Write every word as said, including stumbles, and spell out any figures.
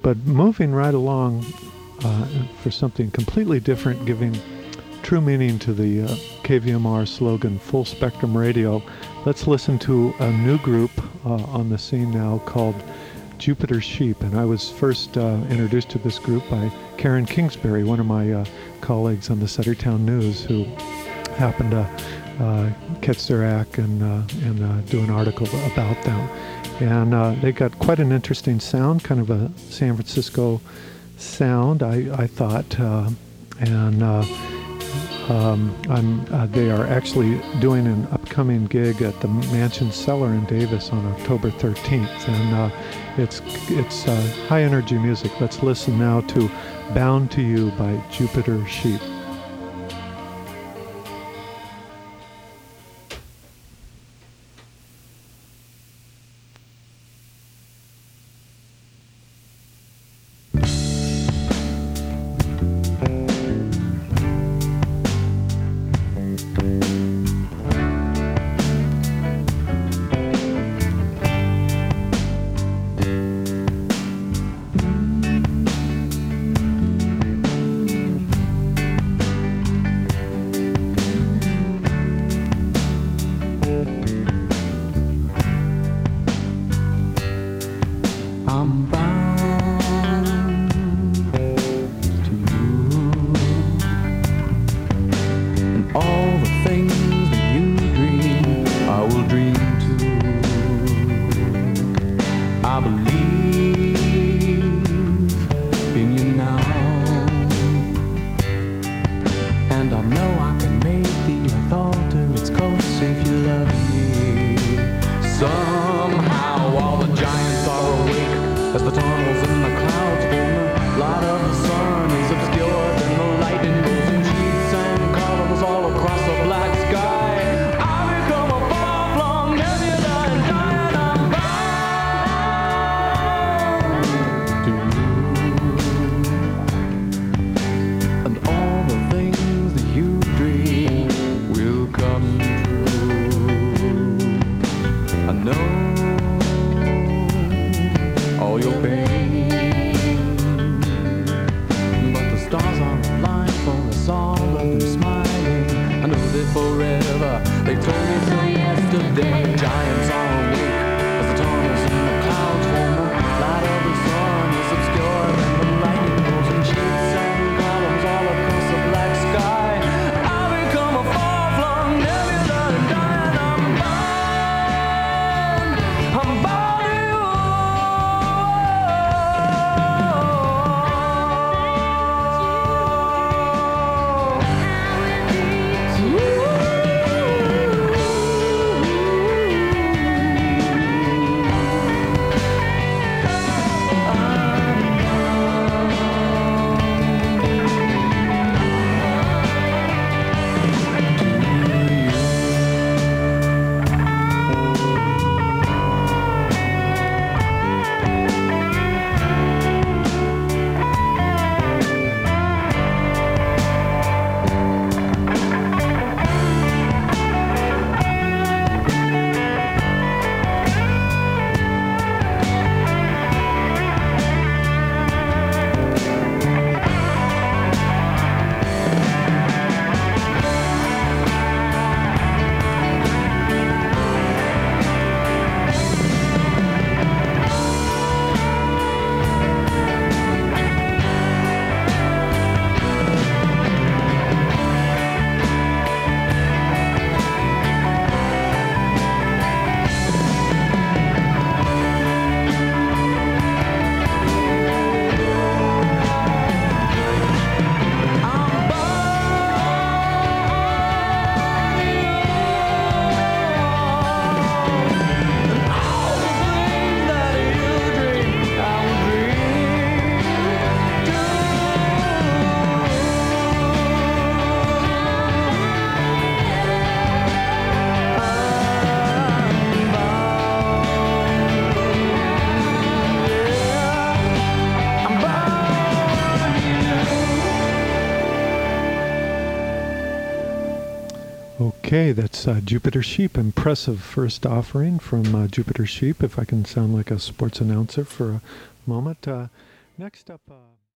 but moving right along uh, for something completely different, giving true meaning to the uh, K V M R slogan, Full Spectrum Radio. Let's listen to a new group uh, on the scene now called Jupiter Sheep. And I was first uh, introduced to this group by Karen Kingsbury, one of my uh, colleagues on the Suttertown News, who happened to uh, catch their act and, uh, and uh, do an article about them. And uh, they got quite an interesting sound, kind of a San Francisco sound, I, I thought. Uh, and uh, um, I'm, uh, they are actually doing an upcoming gig at the Mansion Cellar in Davis on October thirteenth. And uh, it's, it's uh, high energy music. Let's listen now to Bound to You by Jupiter Sheep. Okay, that's uh, Jupiter Sheep. Impressive first offering from uh, Jupiter Sheep, if I can sound like a sports announcer for a moment. Uh, Next up, uh,